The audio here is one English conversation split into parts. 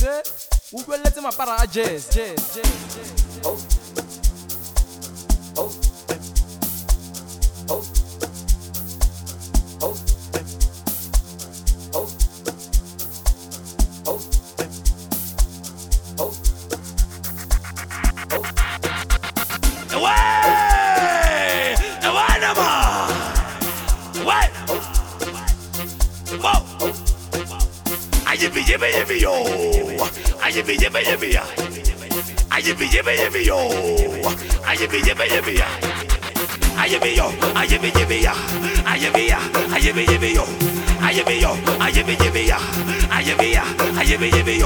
Exe, ukweletse mapara a jazz. Oh. Oh. Oh. Oh. Oh. Oh. Oh. Away! Away, Nama! Away! Whoa! Yippee yo! Yippee ya! Yippee yo! Yippee ya! Yippee yo! Yippee yo! Yippee ya! Yippee yo!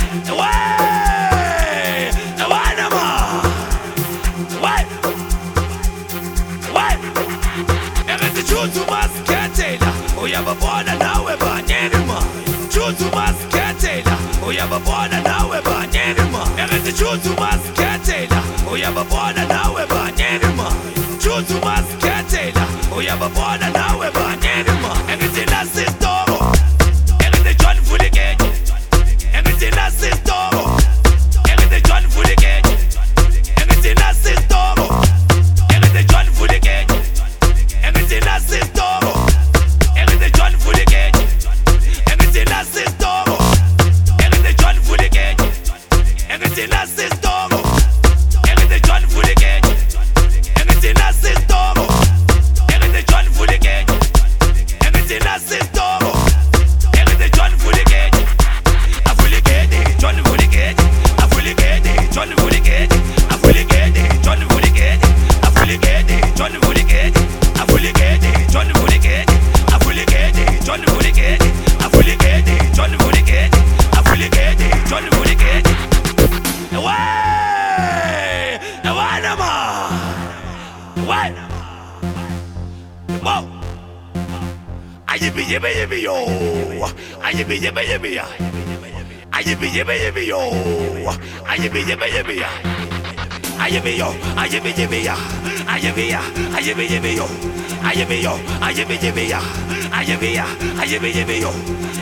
Away! Away, Nama! Away! Away! Everything to masketela. Oh, you have a border now, we're banana. Choose masketela. Oh, you have a border now, we're banana. Everything choose masketela. Oh, you have a border now, we're banana. Choose masketela. Oh, you have a border now, we're banana. Everything that's this door. Everything John for the gate. Everything that's this door. Everything John for the gate. Everything that's this door. Everything John for the gate. Everything that's this door. Everything John for the gate. Everything that's this door. Everything John for the gate. Everything that's this door. Everything John for the gate. Everything that's this door. Everything John for the gate. Everything that's this door. Everything John for the gate. I fully get it. John for the gate. I fully get it. John for the gate. I fully get it. John for the gate. I fully get it. John for the gate. I fully get it. John for the gate. I fully get it. John for the gate. I fully get it. John for the gate. I fully get it. John for the gate. Away! Away, Nama! Away! Whoa! Yippee yo! Yippee ya! Yippee yo! Yippee ya! Yippee yo! Yippee ya! Yippee yo! Yippee yo!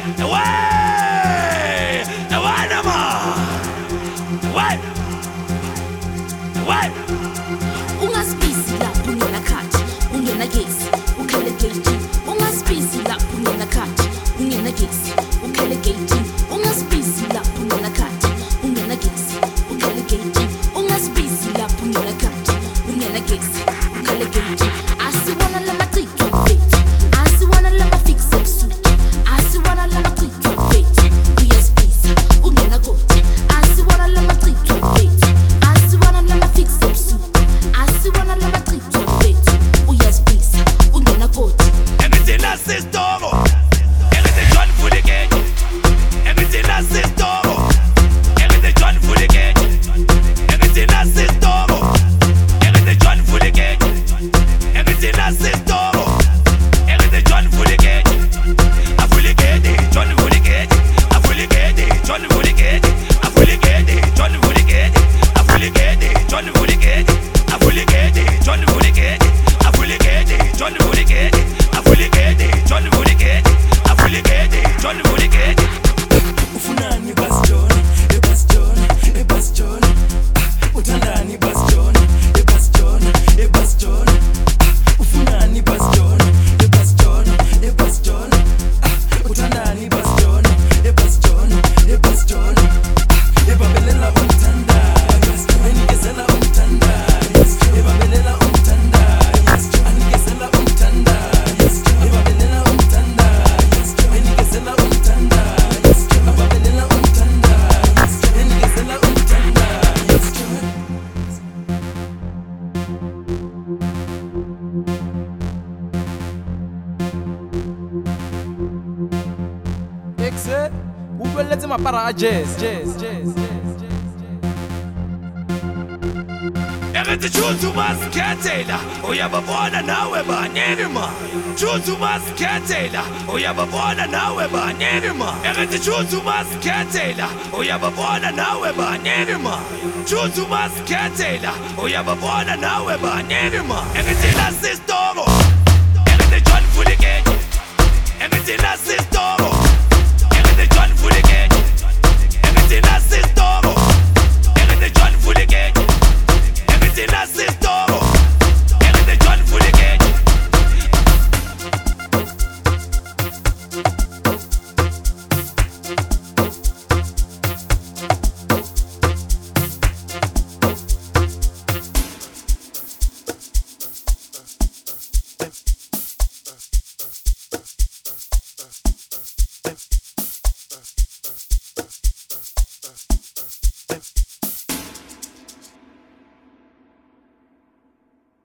Away! Away, Nama! Away! Away! Ungaspisi lapho ungena khathi ungena gesi ukhale gate ungaspisi lapho ungena khathi ungena gesi ukhale gate ungaspisi lapho ungena khathi ungena gesi ukhale gate ungaspisi lapho ungena khathi ungena gesi ukhale gate asiwana lama qiqo mfethu asiwana lama fix ebusuku asiwana lama qiqo mfethu uyaspisa ungena goti asiwana lama qiqo mfethu asiwana lama fix ebusuku asiwana lama qiqo mfethu uyaspisa ungena goti Everything that's this door. Everything John for the gate. Everything that's this door. Everything John for the gate. Everything that's this door. Everything John for the gate. Everything that's this door. Everything John for the gate. I fully get it. John for the gate. I fully get it. John for the gate. I fully get it. John for the gate. I fully get it. John for the gate. I fully get it. John for the gate. I fully get it. John for the gate. I fully get it. John for the gate. I fully get it. John for the gate. Ufunani Bastion, Bastion, Bastion. Utandani Bastion, Bastion, Bastion. Ufunani Bastion, Bastion, Bastion. Utandani Bastion, Bastion, Bastion. Ebabelela umtanda, anikezela umtanda. Ebabelela umtanda, anikezela umtanda. Ebabelela umtanda, anikezela umtanda. Ebabelela umtanda, anikezela umtanda. Exe, ukweletse mapara a jazz. Everything choose masketela. Oh, you have a border now, we're banana. Choose masketela. Oh, you have a border now, we're banana. Everything choose masketela. Oh, you have a border now, we're banana. Choose masketela. Oh, you have a border now, we're banana. Everything that's this door. Everything John for the gate. Everything that's this